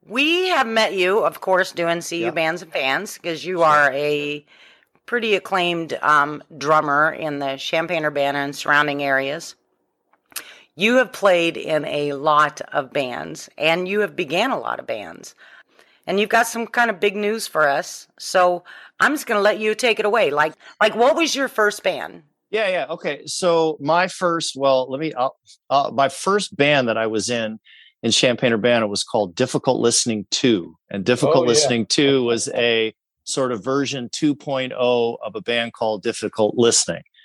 We have met you, of course, doing CU Yeah, Bands and Fans, because you sure. are a pretty acclaimed drummer in the Champaign-Urbana and surrounding areas. You have played in a lot of bands, and you have began a lot of bands. And you've got some kind of big news for us. So I'm just going to let you take it away. Like, what was your first band? Yeah. Okay. So my first, well, my first band that I was in Champaign Urbana was called Difficult Listening 2. And Oh Difficult yeah. Listening 2 was a sort of version 2.0 of a band called Difficult Listening.